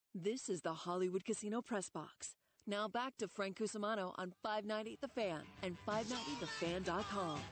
This is the Hollywood Casino Press Box. Now back to Frank Cusimano on 590 The Fan and 590thefan.com.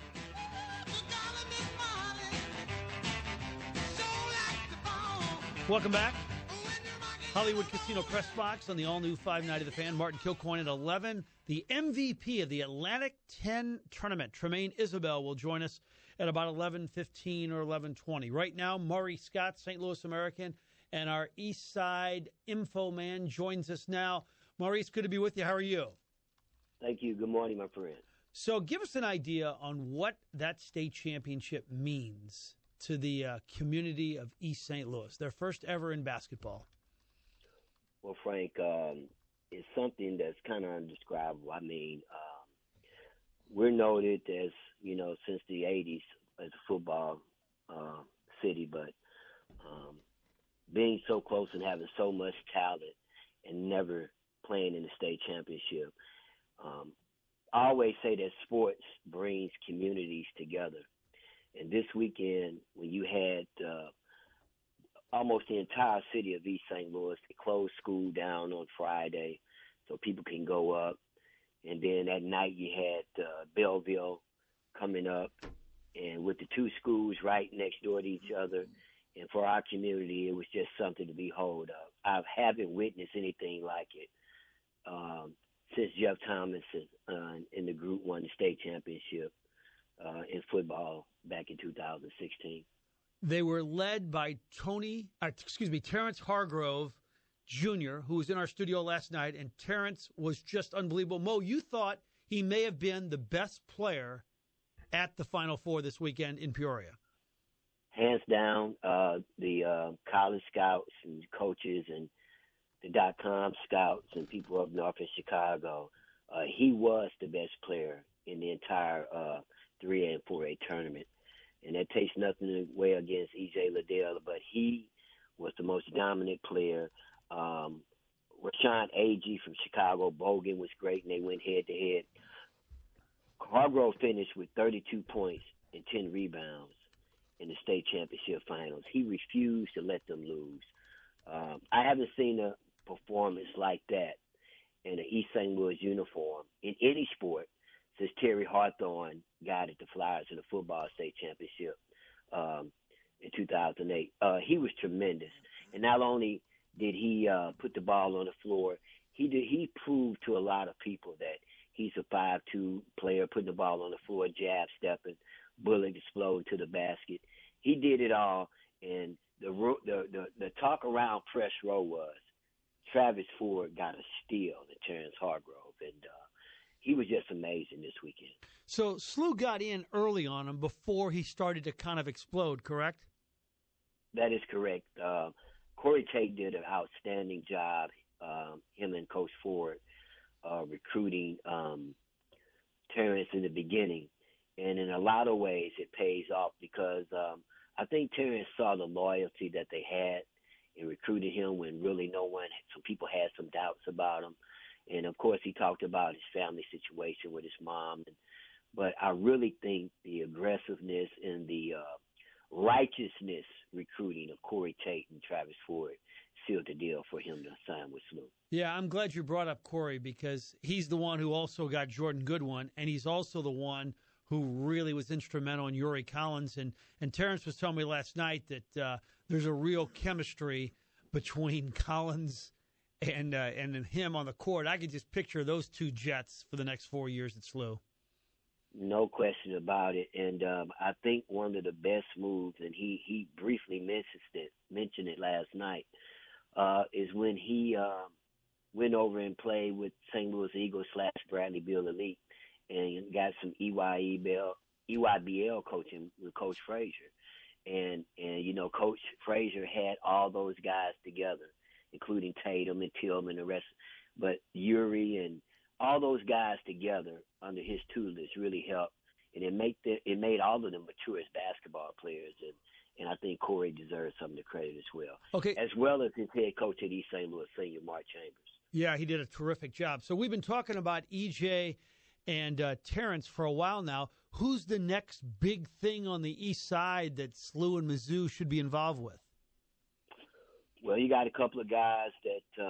Welcome back. Hollywood Casino Press Box on the all-new 590 The Fan. Martin Kilcoyne at 11. The MVP of the Atlantic 10 tournament, Tremaine Isabel, will join us at about 11:15 or 11:20. Right now, Maury Scott, St. Louis American, and our East Side info man joins us now. Maurice, good to be with you. How are you? Thank you. Good morning, my friend. So give us an idea on what that state championship means to the community of East St. Louis, their first ever in basketball. Well, Frank, it's something that's kind of indescribable. I mean, we're noted as, since the 80s as a football city, but being so close and having so much talent and never playing in the state championship. I always say that sports brings communities together. And this weekend, when you had almost the entire city of East St. Louis, they closed school down on Friday so people can go up. And then at night you had Belleville coming up, and with the two schools right next door to each other. And for our community, it was just something to behold. I haven't witnessed anything like it since Jeff Thomas in the group won the state championship in football back in 2016. They were led by Terrence Hargrove Jr., who was in our studio last night, and Terrence was just unbelievable. Mo, you thought he may have been the best player at the Final Four this weekend in Peoria. Hands down, the college scouts and coaches and the .com scouts and people up north in Chicago, he was the best player in the entire 3A and 4A tournament. And that takes nothing away against E.J. Liddell, but he was the most dominant player. Rashawn Agee from Chicago, Bogan was great, and they went head-to-head. Hargrove finished with 32 points and 10 rebounds in the state championship finals. He refused to let them lose. I haven't seen a performance like that in an East St. Louis uniform in any sport since Terry Hawthorne guided the Flyers in the football state championship in 2008. He was tremendous. And not only did he put the ball on the floor, he proved to a lot of people that he's a 5'2" player, putting the ball on the floor, jab stepping, bullet exploding to the basket. He did it all, and the talk around press row was Travis Ford got a steal to Terrence Hargrove, and he was just amazing this weekend. So SLU got in early on him before he started to kind of explode, correct? That is correct. Corey Tate did an outstanding job, him and Coach Ford, recruiting Terrence in the beginning. And in a lot of ways, it pays off because I think Terrence saw the loyalty that they had in recruiting him when really some people had some doubts about him. And, of course, he talked about his family situation with his mom. But I really think the aggressiveness and the righteousness recruiting of Corey Tate and Travis Ford sealed the deal for him to sign with SLU. Yeah, I'm glad you brought up Corey because he's the one who also got Jordan Goodwin, and he's also the one who really was instrumental in Yuri Collins. And Terrence was telling me last night that there's a real chemistry between Collins and him on the court. I could just picture those two Jets for the next 4 years at SLU. No question about it. And I think one of the best moves, and he briefly mentioned it last night, is when he went over and played with St. Louis Eagles / Bradley Beal Elite and got some EYBL coaching with Coach Frazier. And Coach Frazier had all those guys together, including Tatum and Tillman and the rest. But Yuri and all those guys together under his tutelage really helped, and it made all of them mature as basketball players. And I think Corey deserves some of the credit as well. Okay. As well as his head coach at East St. Louis Senior, Mark Chambers. Yeah, he did a terrific job. So we've been talking about EJ and Terrence for a while now. Who's the next big thing on the east side that SLU and Mizzou should be involved with? Well, you got a couple of guys that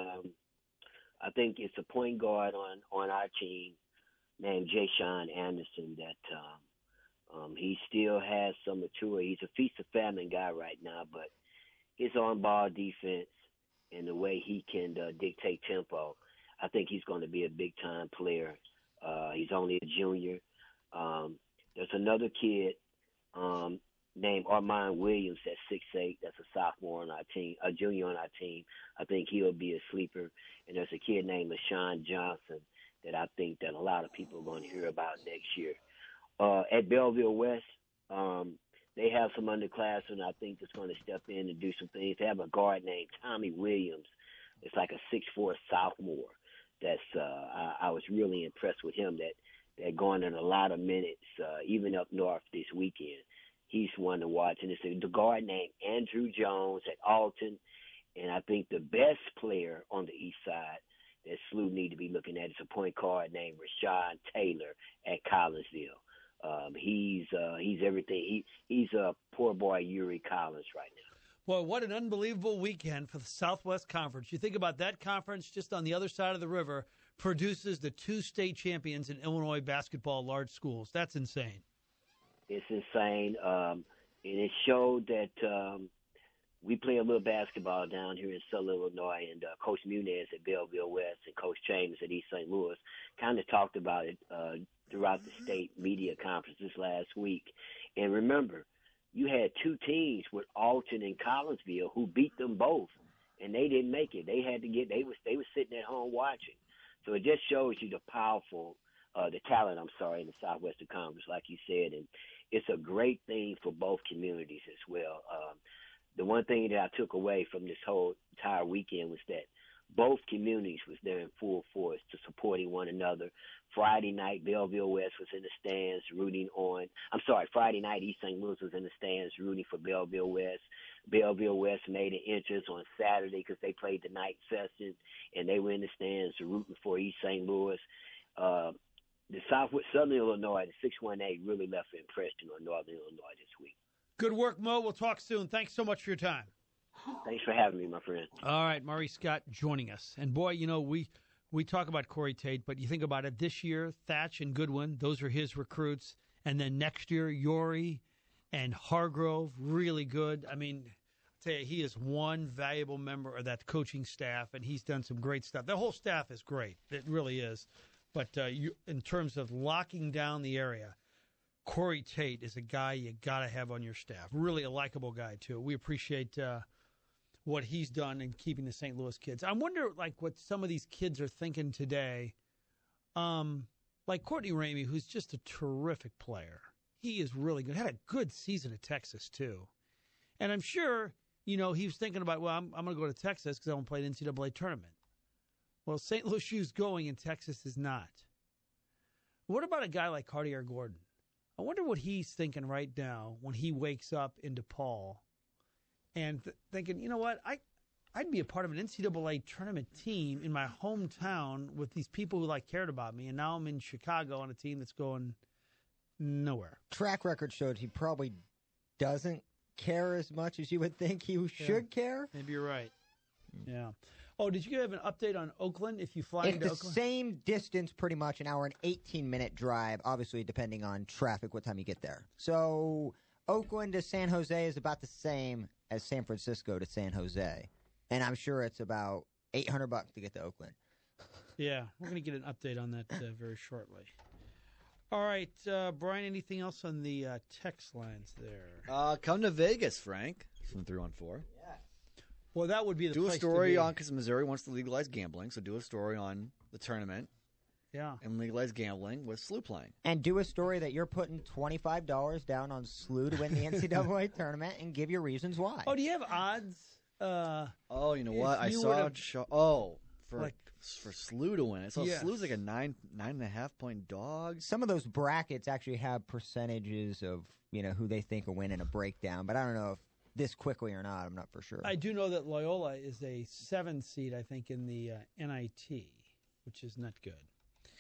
I think it's a point guard on our team named Jay Sean Anderson that he still has some maturity. He's a feast of famine guy right now, but his on-ball defense and the way he can dictate tempo, I think he's going to be a big-time player. He's only a junior. There's another kid named Armand Williams at 6'8". That's a sophomore on our team, a junior on our team. I think he'll be a sleeper. And there's a kid named LaShawn Johnson that I think that a lot of people are going to hear about next year. At Belleville West, they have some underclassmen I think that's going to step in and do some things. They have a guard named Tommy Williams. It's like a 6'4" sophomore. That's I was really impressed with him. That going in a lot of minutes, even up north this weekend. He's one to watch. And it's the guard named Andrew Jones at Alton. And I think the best player on the east side that SLU need to be looking at is a point guard named Rashawn Taylor at Collinsville. He's everything. He's a poor boy Yuri Collins right now. Well, what an unbelievable weekend for the Southwest Conference. You think about that conference just on the other side of the river produces the 2 state champions in Illinois basketball large schools. That's insane. It's insane. And it showed that we play a little basketball down here in Southern Illinois, and Coach Muniz at Belleville West and Coach Chambers at East St. Louis kind of talked about it throughout the state media conferences last week. And remember, you had 2 teams with Alton and Collinsville who beat them both, and they didn't make it. They had to get. They were sitting at home watching. So it just shows you the talent. In the Southwestern Conference, like you said, and it's a great thing for both communities as well. The one thing that I took away from this whole entire weekend was that both communities was there in full force to supporting one another. Friday night, Belleville West was in the stands rooting on. Friday night, East St. Louis was in the stands rooting for Belleville West. Belleville West made an entrance on Saturday because they played the night session, and they were in the stands rooting for East St. Louis. The Southern Illinois, the 618, really left an impression on Northern Illinois this week. Good work, Mo. We'll talk soon. Thanks so much for your time. Thanks for having me, my friend. All right, Maurice Scott joining us. And, boy, we talk about Corey Tate, but you think about it, this year, Thatch and Goodwin, those are his recruits. And then next year, Yori and Hargrove, really good. I mean, I tell you, he is one valuable member of that coaching staff, and he's done some great stuff. The whole staff is great. It really is. But in terms of locking down the area, Corey Tate is a guy you got to have on your staff. Really a likable guy, too. We appreciate what he's done in keeping the St. Louis kids. I wonder, what some of these kids are thinking today. Like Courtney Ramey, who's just a terrific player. He is really good. Had a good season at Texas, too. And I'm sure, he was thinking about, well, I'm going to go to Texas because I want to play the NCAA tournament. Well, St. Louis U's going and Texas is not. What about a guy like Cartier Gordon? I wonder what he's thinking right now when he wakes up in DePaul and thinking, you know what, I'd be a part of an NCAA tournament team in my hometown with these people who cared about me, and now I'm in Chicago on a team that's going nowhere. Track record showed he probably doesn't care as much as you would think he should care. Maybe you're right. Yeah. Oh, did you have an update on Oakland if you fly into Oakland? It's the same distance, pretty much, an hour and 18-minute drive, obviously depending on traffic, what time you get there. So Oakland to San Jose is about the same as San Francisco to San Jose. And I'm sure it's about $800 to get to Oakland. Yeah, we're going to get an update on that very shortly. All right, Brian, anything else on the text lines there? Come to Vegas, Frank, from 314. Yeah. Well, that would be the do place a story to be. on, because Missouri wants to legalize gambling, so do a story on the tournament. Yeah. And legalize gambling with SLU playing. And do a story that you're putting $25 down on SLU to win the NCAA tournament and give your reasons why. Oh, do you have odds? You know what? I saw for SLU to win it. So yes. SLU's like a 9.5 point dog. Some of those brackets actually have percentages of, who they think will win in a breakdown, but I don't know if this quickly or not. I'm not for sure. I do know that Loyola is a 7 seed, I think, in the NIT, which is not good.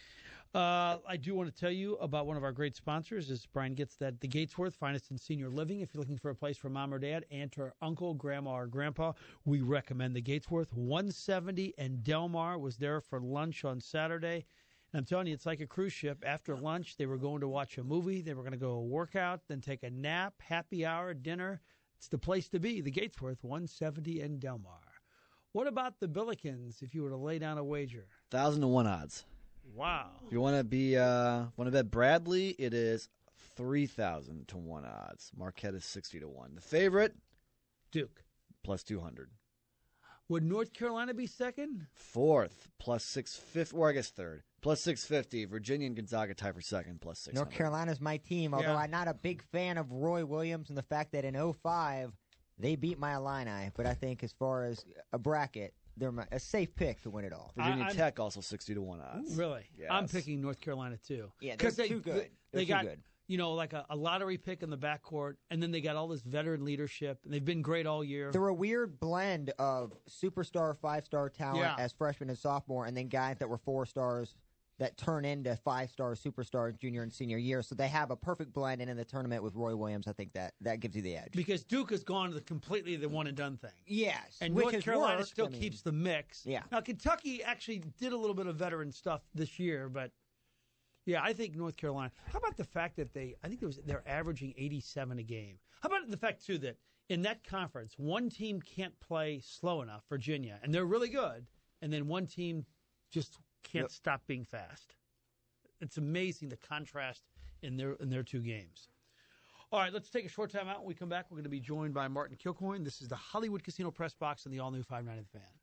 I do want to tell you about one of our great sponsors. As Brian gets that, the Gatesworth, finest in senior living. If you're looking for a place for mom or dad, aunt or uncle, grandma or grandpa, we recommend the Gatesworth. 170 and Delmar was there for lunch on Saturday. And I'm telling you, it's like a cruise ship. After lunch, they were going to watch a movie. They were going to go work out, then take a nap, happy hour, dinner. It's the place to be, the Gatesworth, 170 and Delmar. What about the Billikens if you were to lay down a wager? 1,000-1 odds. Wow. If you want to bet Bradley, it is 3,000-1 odds. Marquette is 60-1. The favorite, Duke, plus 200. Would North Carolina be second? Fourth, plus 650, or I guess third, plus 650. Virginia and Gonzaga tie for second, plus 600. North Carolina's my team, although I'm not a big fan of Roy Williams and the fact that in 2005 they beat my Illini. But I think as far as a bracket, they're a safe pick to win it all. Virginia Tech also 60-1 odds. Really? Yes. I'm picking North Carolina too. Yeah, they're too good. They got like a lottery pick in the backcourt, and then they got all this veteran leadership, and they've been great all year. They're a weird blend of superstar, 5-star talent as freshman and sophomore, and then guys that were 4 stars that turn into 5-star superstars junior and senior year. So they have a perfect blend, and in the tournament with Roy Williams, I think that gives you the edge. Because Duke has gone to completely the one-and-done thing. Yes. And North Carolina still keeps the mix. Yeah. Now, Kentucky actually did a little bit of veteran stuff this year, but, yeah, I think North Carolina. How about the fact that they're averaging 87 a game? How about the fact, too, that in that conference, one team can't play slow enough, Virginia, and they're really good, and then one team just can't stop being fast. It's amazing the contrast in their two games. All right, let's take a short time out. When we come back, we're going to be joined by Martin Kilcoyne. This is the Hollywood Casino Press Box and the all-new 590 The Fan.